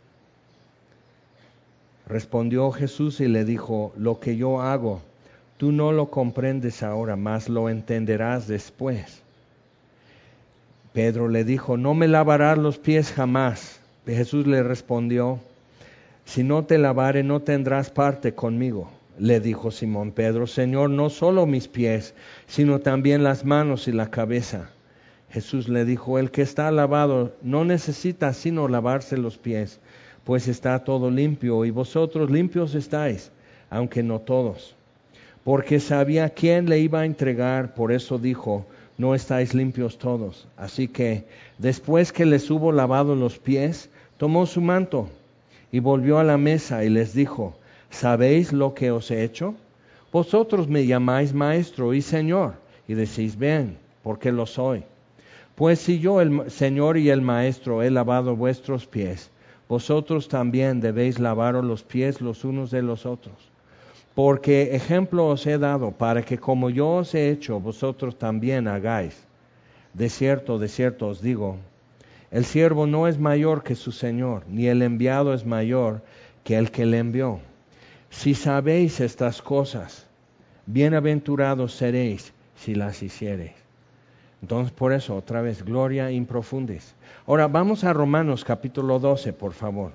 Respondió Jesús y le dijo: Lo que yo hago, tú no lo comprendes ahora, mas lo entenderás después. Pedro le dijo: No me lavarás los pies jamás. Jesús le respondió: Si no te lavare, no tendrás parte conmigo. Le dijo Simón Pedro: Señor, no solo mis pies, sino también las manos y la cabeza. Jesús le dijo: El que está lavado no necesita sino lavarse los pies, pues está todo limpio, y vosotros limpios estáis, aunque no todos. Porque sabía quién le iba a entregar, por eso dijo: No estáis limpios todos. Así que, después que les hubo lavado los pies, tomó su manto y volvió a la mesa y les dijo: ¿Sabéis lo que os he hecho? Vosotros me llamáis maestro y señor, y decís bien, porque lo soy. Pues si yo, el Señor y el Maestro, he lavado vuestros pies, vosotros también debéis lavaros los pies los unos de los otros. Porque ejemplo os he dado, para que como yo os he hecho, vosotros también hagáis. De cierto, de cierto os digo, el siervo no es mayor que su Señor, ni el enviado es mayor que el que le envió. Si sabéis estas cosas, bienaventurados seréis si las hiciereis. Entonces, por eso, otra vez, gloria in profundis. Ahora, vamos a Romanos capítulo doce, por favor.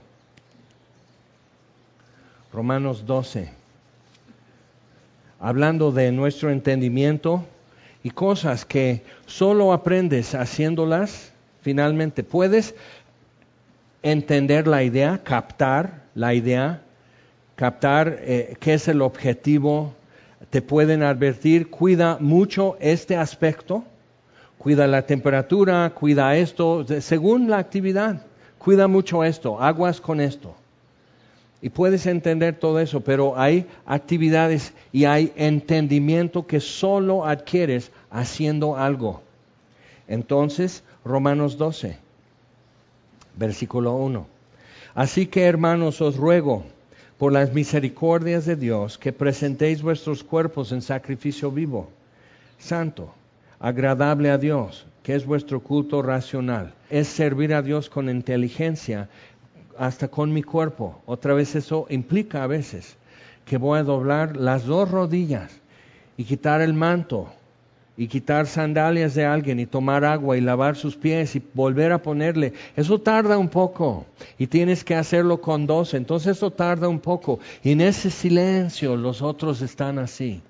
Romanos doce. Hablando de nuestro entendimiento y cosas que solo aprendes haciéndolas, finalmente puedes entender la idea, captar la idea, captar eh, qué es el objetivo. Te pueden advertir: cuida mucho este aspecto, cuida la temperatura, cuida esto, según la actividad, cuida mucho esto, aguas con esto. Y puedes entender todo eso, pero hay actividades y hay entendimiento que solo adquieres haciendo algo. Entonces, Romanos doce, versículo uno. Así que, hermanos, os ruego, por las misericordias de Dios, que presentéis vuestros cuerpos en sacrificio vivo, santo, agradable a Dios, que es vuestro culto racional. Es servir a Dios con inteligencia, hasta con mi cuerpo. Otra vez eso implica a veces que voy a doblar las dos rodillas y quitar el manto y quitar sandalias de alguien y tomar agua y lavar sus pies y volver a ponerle. Eso tarda un poco y tienes que hacerlo con dos, entonces eso tarda un poco. Y en ese silencio los otros están así.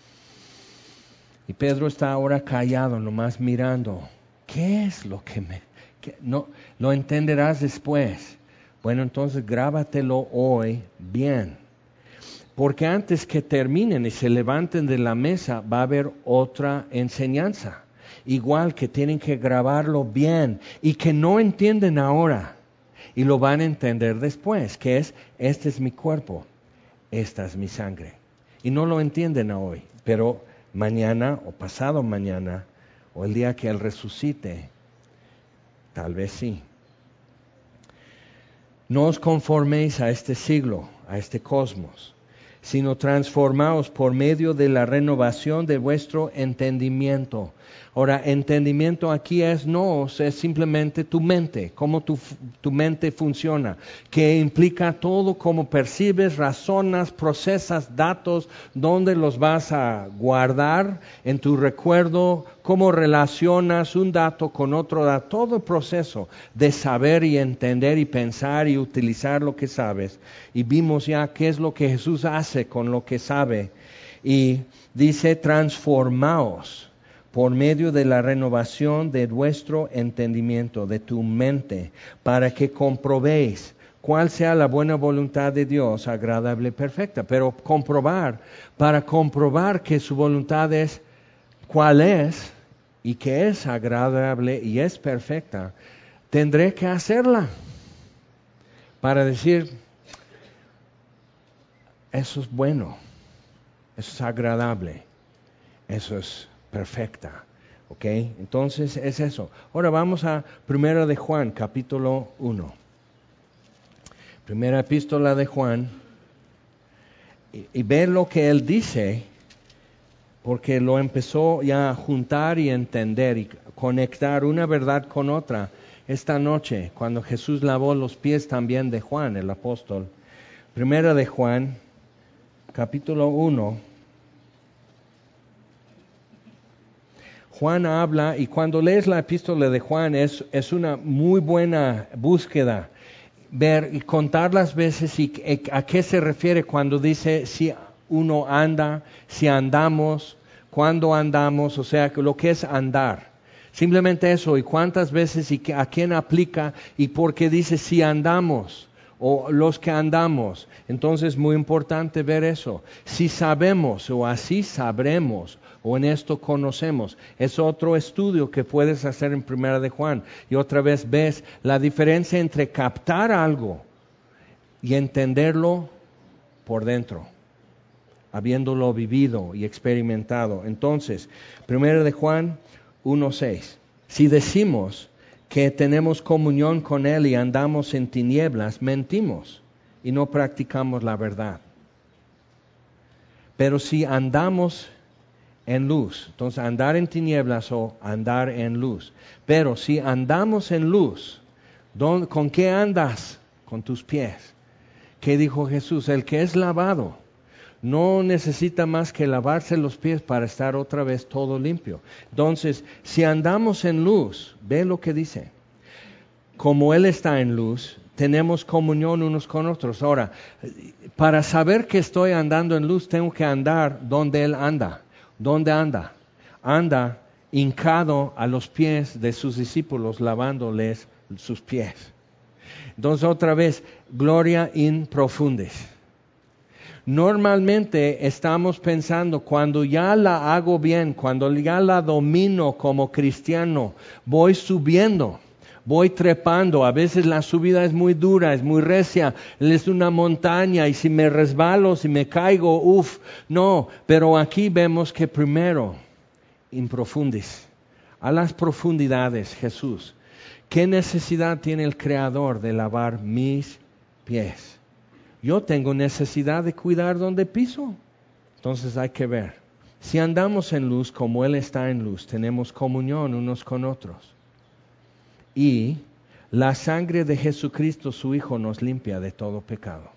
Y Pedro está ahora callado, nomás mirando. ¿Qué es lo que me...? qué? No, lo entenderás después. Bueno, entonces grábatelo hoy bien. Porque antes que terminen y se levanten de la mesa, va a haber otra enseñanza. Igual que tienen que grabarlo bien y que no entienden ahora. Y lo van a entender después, que es: este es mi cuerpo, esta es mi sangre. Y no lo entienden hoy, pero mañana o pasado mañana o el día que Él resucite, tal vez sí. No os conforméis a este siglo, a este cosmos, sino transformaos por medio de la renovación de vuestro entendimiento, Ahora, entendimiento aquí es no, es simplemente tu mente, cómo tu, tu mente funciona, que implica todo cómo percibes, razonas, procesas datos, dónde los vas a guardar en tu recuerdo, cómo relacionas un dato con otro dato, todo el proceso de saber y entender y pensar y utilizar lo que sabes. Y vimos ya qué es lo que Jesús hace con lo que sabe. Y dice, transformaos por medio de la renovación de vuestro entendimiento, de tu mente, para que comprobéis cuál sea la buena voluntad de Dios, agradable y perfecta. Pero comprobar, para comprobar que su voluntad es cuál es y que es agradable y es perfecta, tendré que hacerla para decir, eso es bueno, eso es agradable, eso es perfecta, ¿ok? Entonces es eso. Ahora vamos a Primera de Juan, capítulo uno. Primera epístola de Juan, y, y ver lo que él dice, porque lo empezó ya a juntar y entender y conectar una verdad con otra esta noche, cuando Jesús lavó los pies también de Juan, el apóstol. Primera de Juan, capítulo uno. Juan habla, y cuando lees la epístola de Juan es, es una muy buena búsqueda, ver y contar las veces y a qué se refiere cuando dice si uno anda, si andamos, cuándo andamos, o sea, lo que es andar. Simplemente eso, y cuántas veces y a quién aplica y por qué dice si andamos o los que andamos. Entonces, muy importante ver eso. Si sabemos o así sabremos o en esto conocemos, es otro estudio que puedes hacer en Primera de Juan. Y otra vez ves la diferencia entre captar algo y entenderlo por dentro, habiéndolo vivido y experimentado. Entonces, Primera de Juan uno seis. Si decimos que tenemos comunión con Él y andamos en tinieblas, mentimos y no practicamos la verdad. Pero si andamos en luz, entonces andar en tinieblas o andar en luz. Pero si andamos en luz, ¿con qué andas? Con tus pies. ¿Qué dijo Jesús? El que es lavado no necesita más que lavarse los pies para estar otra vez todo limpio. Entonces, si andamos en luz, ve lo que dice. Como Él está en luz, tenemos comunión unos con otros. Ahora, para saber que estoy andando en luz, tengo que andar donde Él anda. ¿Dónde anda? Anda hincado a los pies de sus discípulos, lavándoles sus pies. Entonces, otra vez, gloria in profundis. Normalmente estamos pensando, cuando ya la hago bien, cuando ya la domino como cristiano, voy subiendo, voy trepando. A veces la subida es muy dura, es muy recia, es una montaña y si me resbalo, si me caigo, uff, no. Pero aquí vemos que primero, in profundis, a las profundidades, Jesús. ¿Qué necesidad tiene el Creador de lavar mis pies? Yo tengo necesidad de cuidar donde piso. Entonces hay que ver. Si andamos en luz como Él está en luz, tenemos comunión unos con otros. Y la sangre de Jesucristo, su Hijo, nos limpia de todo pecado.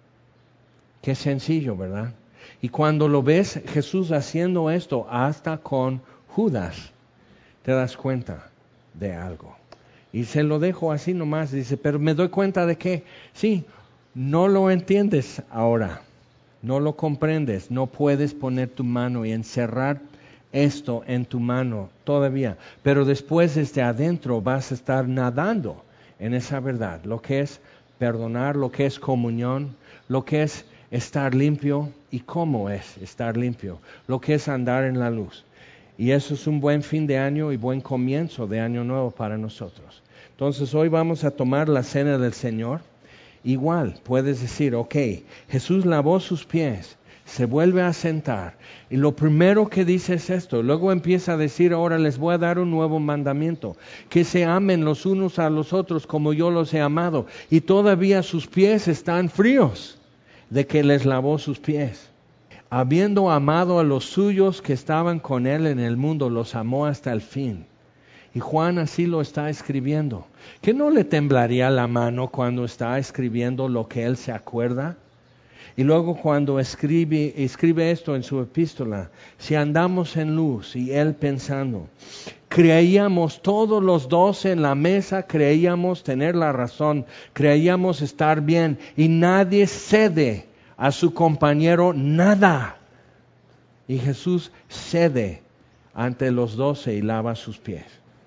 Qué sencillo, ¿verdad? Y cuando lo ves Jesús haciendo esto, hasta con Judas, te das cuenta de algo. Y se lo dejo así nomás, dice, pero me doy cuenta de que, sí, no lo entiendes ahora, no lo comprendes, no puedes poner tu mano y encerrar esto en tu mano todavía, pero después desde adentro vas a estar nadando en esa verdad, lo que es perdonar, lo que es comunión, lo que es estar limpio y cómo es estar limpio, lo que es andar en la luz. Y eso es un buen fin de año y buen comienzo de año nuevo para nosotros. Entonces hoy vamos a tomar la cena del Señor. Igual puedes decir, ok, Jesús lavó sus pies, se vuelve a sentar y lo primero que dice es esto. Luego empieza a decir, ahora les voy a dar un nuevo mandamiento, que se amen los unos a los otros como yo los he amado. Y todavía sus pies están fríos de que les lavó sus pies. habiendo amado a los suyos que estaban con él en el mundo, los amó hasta el fin. Y Juan así lo está escribiendo. ¿Que no le temblaría la mano cuando está escribiendo lo que él se acuerda? Y luego cuando escribe, escribe esto en su epístola, si andamos en luz, y él pensando, creíamos todos los doce en la mesa, creíamos tener la razón, creíamos estar bien, y nadie cede a su compañero nada. Y Jesús cede ante los doce y lava sus pies.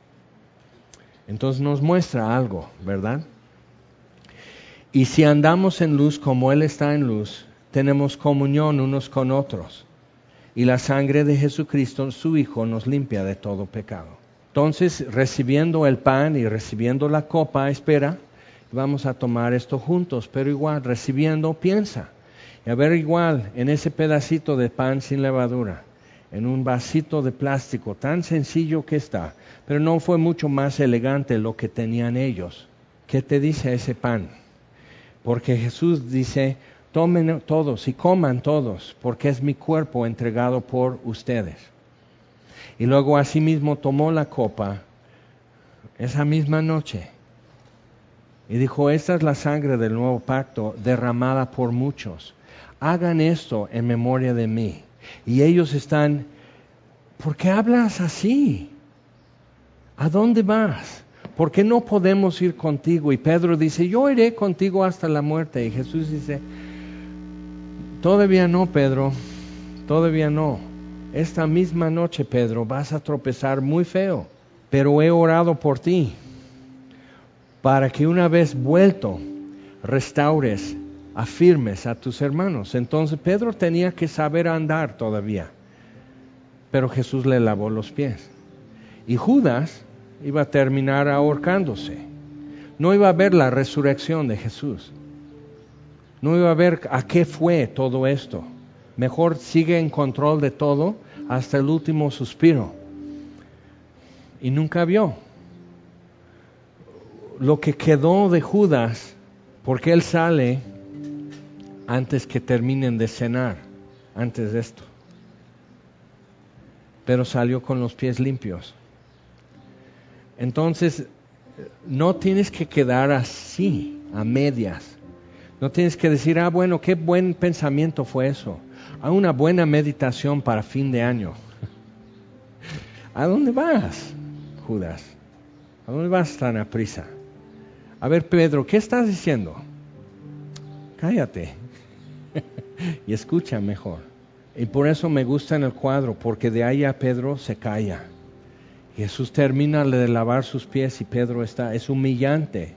Entonces nos muestra algo, ¿verdad? Y si andamos en luz como Él está en luz, tenemos comunión unos con otros. Y la sangre de Jesucristo, su Hijo, nos limpia de todo pecado. Entonces, recibiendo el pan y recibiendo la copa, espera, vamos a tomar esto juntos, pero igual, recibiendo, piensa. Y a ver, igual, en ese pedacito de pan sin levadura, en un vasito de plástico, tan sencillo que está, pero no fue mucho más elegante lo que tenían ellos. ¿Qué te dice ese pan? Porque Jesús dice, tomen todos y coman todos, porque es mi cuerpo entregado por ustedes. Y luego asimismo tomó la copa esa misma noche y dijo, esta es la sangre del nuevo pacto derramada por muchos. Hagan esto en memoria de mí. Y ellos están, ¿por qué hablas así? ¿A dónde vas? ¿Por qué no podemos ir contigo? Y Pedro dice, yo iré contigo hasta la muerte. Y Jesús dice, todavía no, Pedro, todavía no. Esta misma noche, Pedro, vas a tropezar muy feo, pero he orado por ti, para que una vez vuelto, restaures, afirmes a tus hermanos. Entonces Pedro tenía que saber andar todavía, pero Jesús le lavó los pies. Y Judas iba a terminar ahorcándose. No iba a ver la resurrección de Jesús. No iba a ver a qué fue todo esto. Mejor sigue en control de todo hasta el último suspiro. Y nunca vio lo que quedó de Judas, porque él sale antes que terminen de cenar, antes de esto. Pero salió con los pies limpios. Entonces, no tienes que quedar así, a medias. No tienes que decir, ah, bueno, qué buen pensamiento fue eso. A una buena meditación para fin de año. ¿A dónde vas, Judas? ¿A dónde vas tan a prisa? A ver, Pedro, ¿qué estás diciendo? Cállate y escucha mejor. Y por eso me gusta en el cuadro, porque de ahí a Pedro se calla. Jesús termina de lavar sus pies y Pedro está, es humillante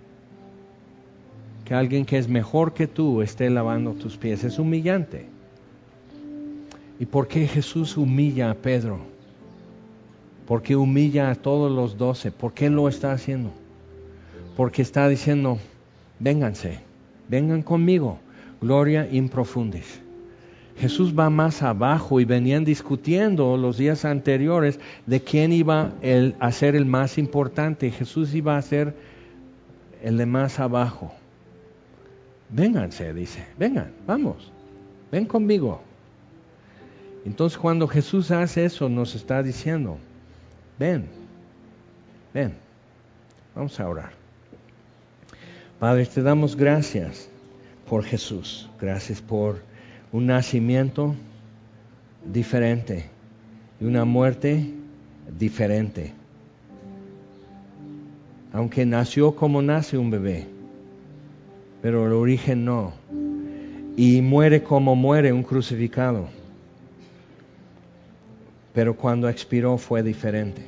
que alguien que es mejor que tú esté lavando tus pies, es humillante. ¿Y por qué Jesús humilla a Pedro? ¿Por qué humilla a todos los doce? ¿Por qué lo está haciendo? Porque está diciendo, vénganse, vengan conmigo, gloria in profundis. Jesús va más abajo y venían discutiendo los días anteriores de quién iba el, a ser el más importante. Jesús iba a ser el de más abajo. Vénganse, dice, vengan, vamos, ven conmigo. Entonces cuando Jesús hace eso nos está diciendo, ven, ven, vamos a orar. Padre, te damos gracias por Jesús, gracias por un nacimiento diferente y una muerte diferente. Aunque nació como nace un bebé, pero el origen no. Y muere como muere un crucificado. Pero cuando expiró fue diferente.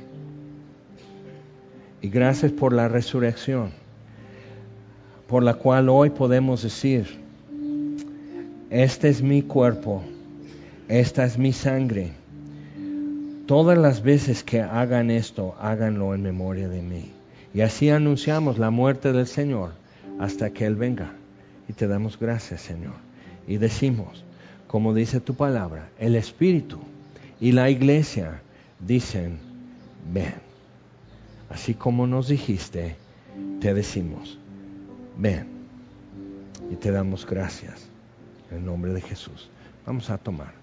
Y gracias por la resurrección, por la cual hoy podemos decir, este es mi cuerpo, esta es mi sangre. Todas las veces que hagan esto, háganlo en memoria de mí. Y así anunciamos la muerte del Señor hasta que Él venga. Y te damos gracias, Señor. Y decimos, como dice tu palabra, el Espíritu y la Iglesia dicen, ven. Así como nos dijiste, te decimos, ven. Y te damos gracias. En el nombre de Jesús. Vamos a tomar.